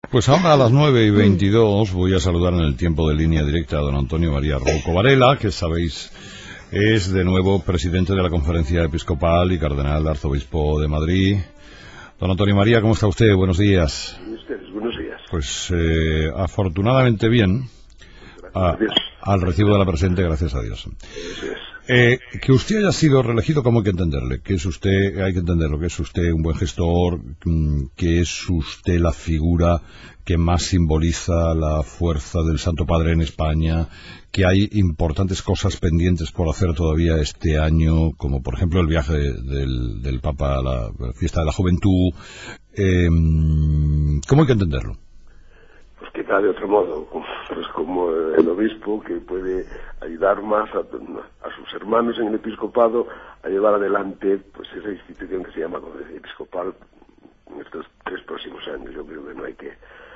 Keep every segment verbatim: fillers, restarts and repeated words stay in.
Pues ahora a las nueve y veintidós voy a saludar en el tiempo de línea directa a don Antonio María Rouco Varela, que sabéis es de nuevo presidente de la Conferencia Episcopal y cardenal arzobispo de Madrid. Don Antonio María, ¿cómo está usted? Buenos días. ¿Y ustedes? Buenos días. Pues eh, afortunadamente bien, a, al recibo de la presente, gracias a Dios. Eh, que usted haya sido reelegido, ¿cómo hay que entenderle? Que es usted, hay que entenderlo, que es usted un buen gestor, que es usted la figura que más simboliza la fuerza del Santo Padre en España, que hay importantes cosas pendientes por hacer todavía este año, como por ejemplo el viaje del, del Papa a la, a la fiesta de la juventud. Eh, ¿Cómo hay que entenderlo? Pues quizá de otro modo, pues como el obispo que puede ayudar más a, a sus hermanos en el episcopado a llevar adelante pues esa institución que se llama Conferencia Episcopal en estos tres próximos años. Yo creo que no hay que,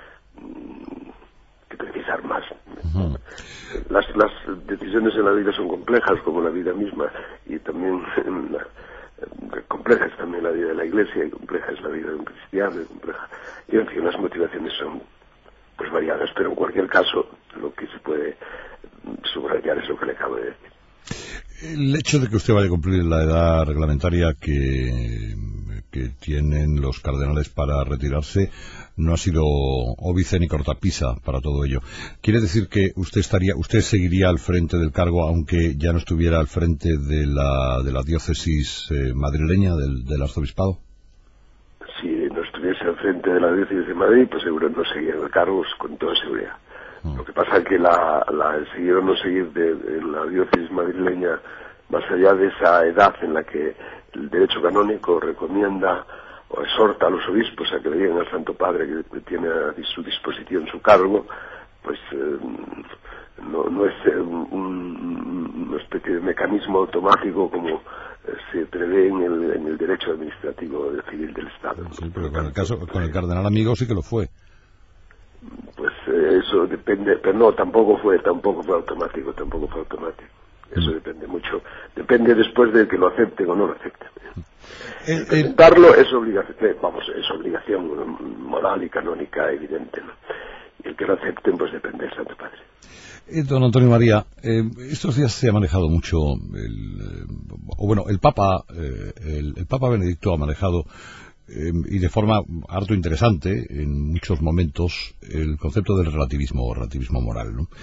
que precisar más. Uh-huh. Las, las decisiones en la vida son complejas, como la vida misma, y también la, compleja es también la vida de la Iglesia, y compleja es la vida de un cristiano, y compleja. Y en fin, las motivaciones son pues variadas, pero en cualquier caso lo que se puede subrayar es lo que le acabo de decir. El hecho de que usted vaya a cumplir la edad reglamentaria que, que tienen los cardenales para retirarse no ha sido óbice ni cortapisa para todo ello. ¿Quiere decir que usted estaría, usted seguiría al frente del cargo aunque ya no estuviera al frente de la, de la diócesis eh, madrileña, del, del arzobispado? Si no estuviese al frente de la diócesis de Madrid, pues seguro no seguiría el cargo con toda seguridad. Mm. Lo que pasa es que la, la, el seguir o no seguir de, de la diócesis madrileña, más allá de esa edad en la que el derecho canónico recomienda o exhorta a los obispos a que le digan al Santo Padre que tiene a su disposición su cargo, pues eh, no, no es un, un, una especie de mecanismo automático como se prevé en el, en el derecho administrativo civil del Estado. Sí, pero con el caso, con el cardenal amigo sí que lo fue. Pues eh, eso depende, pero no, tampoco fue, tampoco fue automático, tampoco fue automático. Eso mm. depende mucho, depende después de que lo acepten o no lo acepten. Eh, Presentarlo es obligación, vamos, es obligación moral y canónica evidente, ¿no? Y el que lo acepten, pues depende del Santo Padre. Eh, don Antonio María, eh, estos días se ha manejado mucho, el, eh, o bueno, el Papa, eh, el, el Papa Benedicto ha manejado, eh, y de forma harto interesante, en muchos momentos, el concepto del relativismo o relativismo moral, ¿no?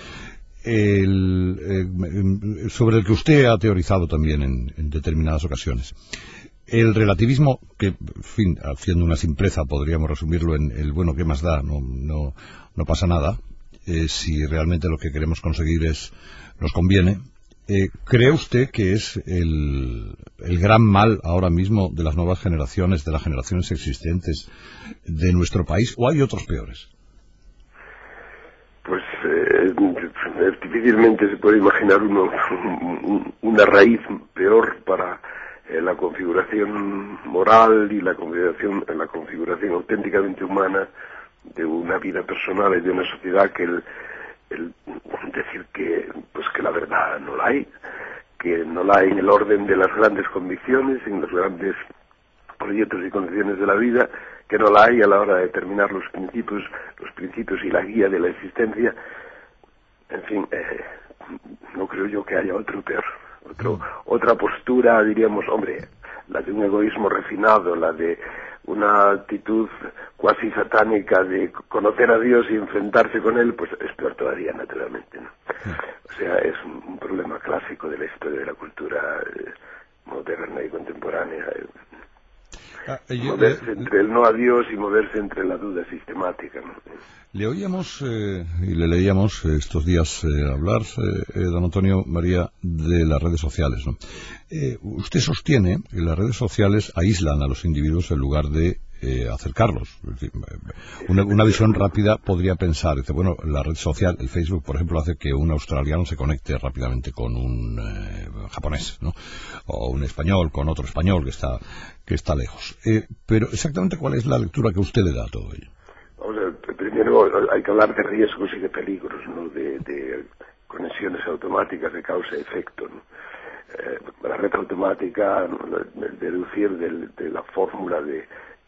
El, eh, sobre el que usted ha teorizado también en, en determinadas ocasiones. El relativismo, que, en fin, haciendo una simpleza, podríamos resumirlo en el bueno, ¿qué más da? No, no, no pasa nada. Eh, si realmente lo que queremos conseguir es nos conviene. Eh, ¿Cree usted que es el, el gran mal ahora mismo de las nuevas generaciones, de las generaciones existentes de nuestro país, o hay otros peores? Pues eh, difícilmente se puede imaginar uno, una raíz peor para eh, la configuración moral y la configuración, la configuración auténticamente humana de una vida personal y de una sociedad, que el, el decir que pues que la verdad no la hay, que no la hay en el orden de las grandes convicciones, en los grandes proyectos y condiciones de la vida, que no la hay a la hora de determinar los principios, los principios y la guía de la existencia. En fin, eh, no creo yo que haya otro peor, otro, otra postura, diríamos, hombre, la de un egoísmo refinado, la de una actitud cuasi satánica de conocer a Dios y enfrentarse con Él, pues es peor todavía, naturalmente, ¿no? O sea, es un, un problema clásico de la historia de la cultura eh, moderna y contemporánea. Eh, ah, yo, moverse le, entre el no a Dios y moverse entre la duda sistemática, ¿no? Le oíamos eh, y le leíamos eh, estos días eh, hablar, eh, eh, don Antonio María, de las redes sociales, ¿no? Eh, usted sostiene que las redes sociales aíslan a los individuos en lugar de eh, acercarlos. Es decir, una, una visión rápida podría pensar, dice, bueno, la red social, el Facebook, por ejemplo, hace que un australiano se conecte rápidamente con un eh, japonés, ¿no? O un español con otro español que está que está lejos. Eh, pero exactamente cuál es la lectura que usted le da a todo ello. Vamos a ver, primero hay que hablar de riesgos y de peligros, ¿no? De, de conexiones automáticas de causa y efecto, ¿no? Eh, la red automática, ¿no? Deducir del, de la fórmula de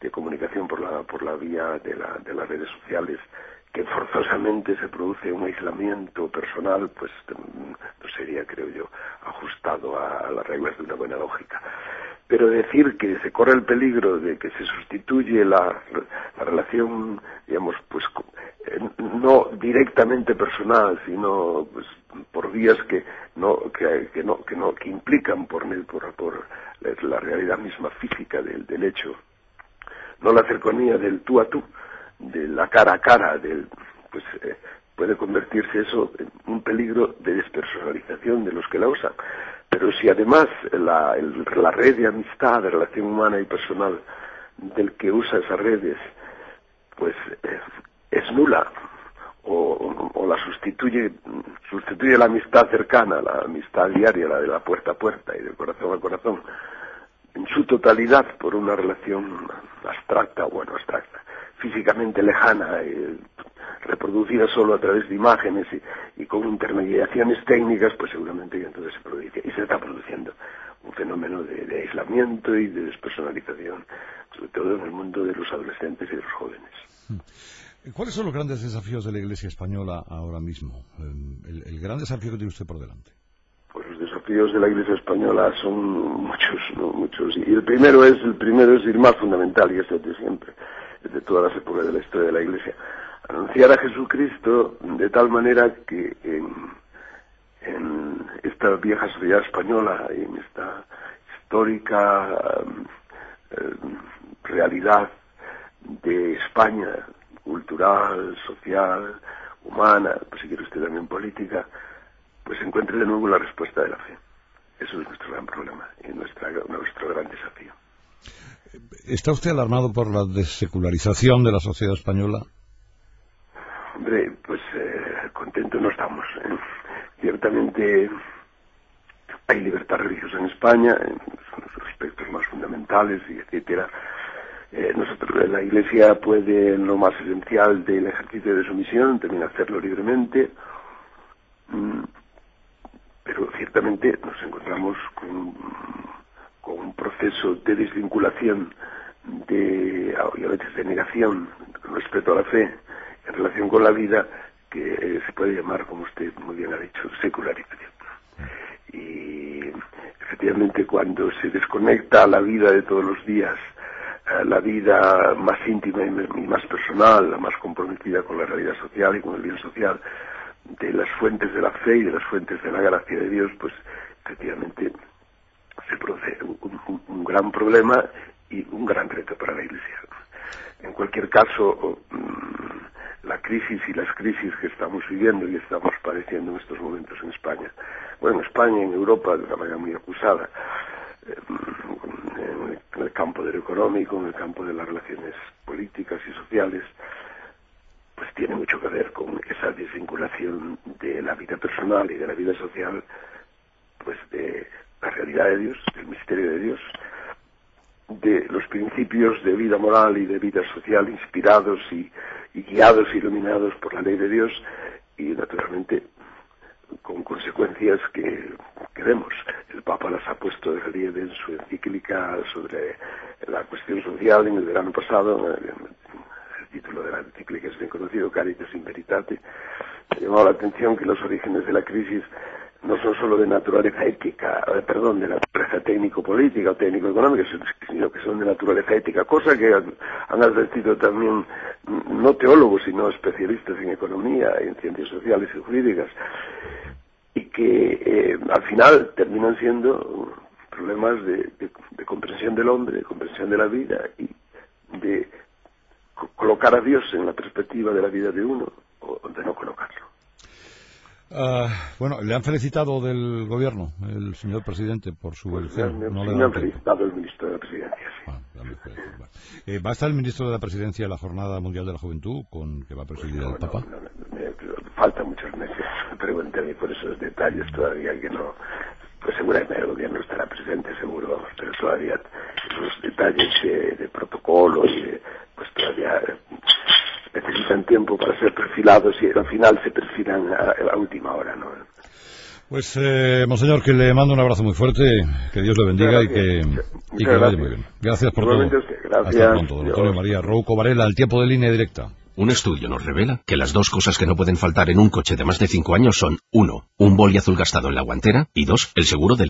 de comunicación por la por la vía de, la, de las redes sociales, que forzosamente se produce un aislamiento personal, pues no sería, creo yo, ajustado a las reglas de una buena lógica. Pero decir que se corre el peligro de que se sustituye la, la relación, digamos, pues no directamente personal, sino pues por vías que no que, que no que no que implican por por, por la realidad misma física del, del hecho, no la cercanía del tú a tú, de la cara a cara, del, pues eh, puede convertirse eso en un peligro de despersonalización de los que la usan. Pero si además la, el, la red de amistad, de relación humana y personal del que usa esas redes, pues eh, es nula, o, o la sustituye, sustituye la amistad cercana, la amistad diaria, la de la puerta a puerta y de corazón a corazón, en su totalidad por una relación abstracta, bueno, abstracta, físicamente lejana, eh, reproducida solo a través de imágenes y, y con intermediaciones técnicas, pues seguramente que entonces se produce, y se está produciendo un fenómeno de, de aislamiento y de despersonalización, sobre todo en el mundo de los adolescentes y de los jóvenes. ¿Cuáles son los grandes desafíos de la Iglesia española ahora mismo? El, el gran desafío que tiene usted por delante. Pues los desafíos de la Iglesia española son muchos, ¿no? Muchos. Y el primero es, el primero es el más fundamental, y es el de siempre, desde todas las épocas de la historia de la Iglesia. Anunciar a Jesucristo de tal manera que en, en esta vieja sociedad española, en esta histórica eh, realidad de España, cultural, social, humana, pues si quiere usted también política, pues encuentre de nuevo la respuesta de la fe. Eso es nuestro gran problema y nuestra, nuestro gran desafío. ¿Está usted alarmado por la desecularización de la sociedad española? Hombre, pues eh, contento no estamos. ¿eh? Ciertamente hay libertad religiosa en España, en los aspectos más fundamentales, y etcétera. Eh, nosotros, la Iglesia puede, en lo más esencial del ejercicio de su misión, también hacerlo libremente, mm, pero ciertamente nos encontramos con, con un proceso de desvinculación de, y a veces de negación con respecto a la fe en relación con la vida, que se puede llamar, como usted muy bien ha dicho, secularización. Y efectivamente cuando se desconecta la vida de todos los días, la vida más íntima y más personal, la más comprometida con la realidad social y con el bien social, de las fuentes de la fe y de las fuentes de la gracia de Dios, pues efectivamente se produce un, un, un gran problema y un gran reto para la Iglesia. En cualquier caso, la crisis y las crisis que estamos viviendo y estamos padeciendo en estos momentos en España, bueno, en España y en Europa de una manera muy acusada, en el campo de lo económico, en el campo de las relaciones políticas y sociales, pues tiene mucho que ver con esa desvinculación de la vida personal y de la vida social, pues de la realidad de Dios, del misterio de Dios, de los principios de vida moral y de vida social inspirados y, y guiados e iluminados por la ley de Dios, y naturalmente con consecuencias que, que vemos. El Papa las ha puesto de relieve en su encíclica sobre la cuestión social en el verano pasado. El título de la encíclica es bien conocido, Caritas in Veritate. Me ha llamado la atención que los orígenes de la crisis no son solo de naturaleza ética, eh, perdón, de naturaleza técnico-política o técnico-económica, sino que son de naturaleza ética, cosa que han, han advertido también no teólogos, sino especialistas en economía, en ciencias sociales y jurídicas, y que eh, al final terminan siendo problemas de, de, de comprensión del hombre, de comprensión de la vida y de co- colocar a Dios en la perspectiva de la vida de uno o de no colocarlo. Uh, bueno, le han felicitado del gobierno, el señor presidente, por su Pues elección. me, No me, le me han dan felicitado el ministro de la Presidencia. Sí. Ah, ya me parece, vale. eh, ¿Va a estar el ministro de la Presidencia en la Jornada Mundial de la Juventud, con que va a presidir Pues no, el Papa? No, no, me, me, faltan muchos meses, pregúntame por esos detalles todavía que no. Pues seguramente el gobierno estará presente, seguro, vamos, pero todavía esos detalles de, de protocolo y de, pues todavía necesitan tiempo para ser perfilados y al final se perfilan a, a última hora, ¿no? Pues, eh, monseñor, que le mando un abrazo muy fuerte, que Dios le bendiga y que, y que le vaya muy bien. Gracias por todo. Gracias. Hasta pronto, don Antonio María Rouco Varela, al tiempo de Línea Directa. Un estudio nos revela que las dos cosas que no pueden faltar en un coche de más de cinco años son uno, un boli azul gastado en la guantera y dos, el seguro del